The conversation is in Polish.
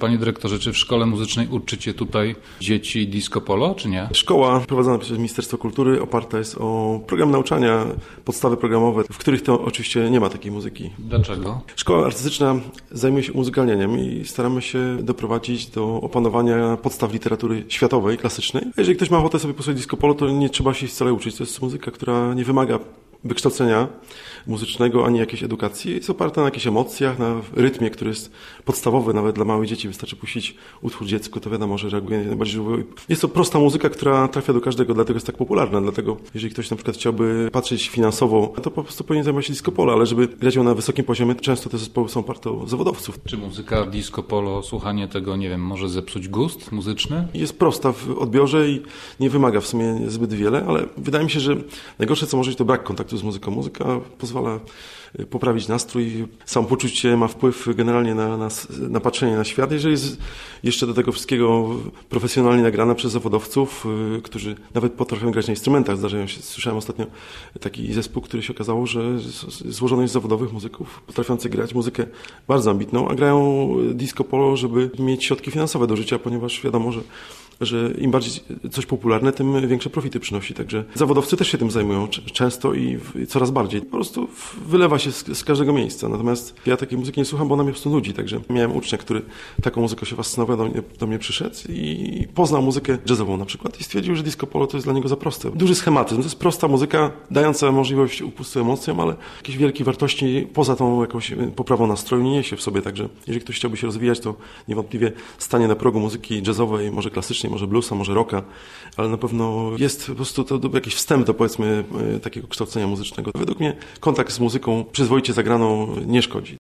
Panie dyrektorze, czy w szkole muzycznej uczycie tutaj dzieci disco polo, czy nie? Szkoła prowadzona przez Ministerstwo Kultury oparta jest o program nauczania, podstawy programowe, w których to oczywiście nie ma takiej muzyki. Dlaczego? Szkoła artystyczna zajmuje się umuzykalnianiem i staramy się doprowadzić do opanowania podstaw literatury światowej, klasycznej. A jeżeli ktoś ma ochotę sobie posłuchać disco polo, to nie trzeba się wcale uczyć. To jest muzyka, która nie wymaga wykształcenia muzycznego, ani jakiejś edukacji. Jest oparta na jakichś emocjach, na rytmie, który jest podstawowy nawet dla małych dzieci. Wystarczy puścić utwór dziecku, to wiadomo, że reaguje najbardziej żywo. Jest to prosta muzyka, która trafia do każdego, dlatego jest tak popularna. Dlatego jeżeli ktoś na przykład chciałby patrzeć finansowo, to po prostu powinien zajmować się disco polo, ale żeby grać ją na wysokim poziomie, często te zespoły są oparte o zawodowców. Czy muzyka disco polo, słuchanie tego, nie wiem, może zepsuć gust muzyczny? Jest prosta w odbiorze i nie wymaga w sumie zbyt wiele, ale wydaje mi się, że najgorsze co może być to brak kontaktu z muzyką. Muzyka pozwala poprawić nastrój, samopoczucie ma wpływ generalnie na patrzenie na świat. Jeżeli jest jeszcze do tego wszystkiego profesjonalnie nagrana przez zawodowców, którzy nawet potrafią grać na instrumentach, zdarzają się. Słyszałem ostatnio taki zespół, który się okazało, że złożony jest z zawodowych muzyków, potrafiących grać muzykę bardzo ambitną, a grają disco polo, żeby mieć środki finansowe do życia, ponieważ wiadomo, że im bardziej coś popularne, tym większe profity przynosi. Także zawodowcy też się tym zajmują często i coraz bardziej. Po prostu wylewa się z każdego miejsca. Natomiast ja takiej muzyki nie słucham, bo ona mnie po prostu nudzi. Także miałem ucznia, który taką muzyką się fascynował, do mnie przyszedł i poznał muzykę jazzową na przykład i stwierdził, że disco polo to jest dla niego za proste. Duży schematyzm. To jest prosta muzyka, dająca możliwość upustu emocjom, ale jakieś wielkie wartości poza tą jakąś poprawą nastroju nie niesie w sobie. Także jeżeli ktoś chciałby się rozwijać, to niewątpliwie stanie na progu muzyki jazzowej, może klasycznej, może bluesa, może rocka, ale na pewno jest po prostu to jakiś wstęp do, powiedzmy, takiego kształcenia muzycznego. Według mnie kontakt z muzyką przyzwoicie zagraną nie szkodzi.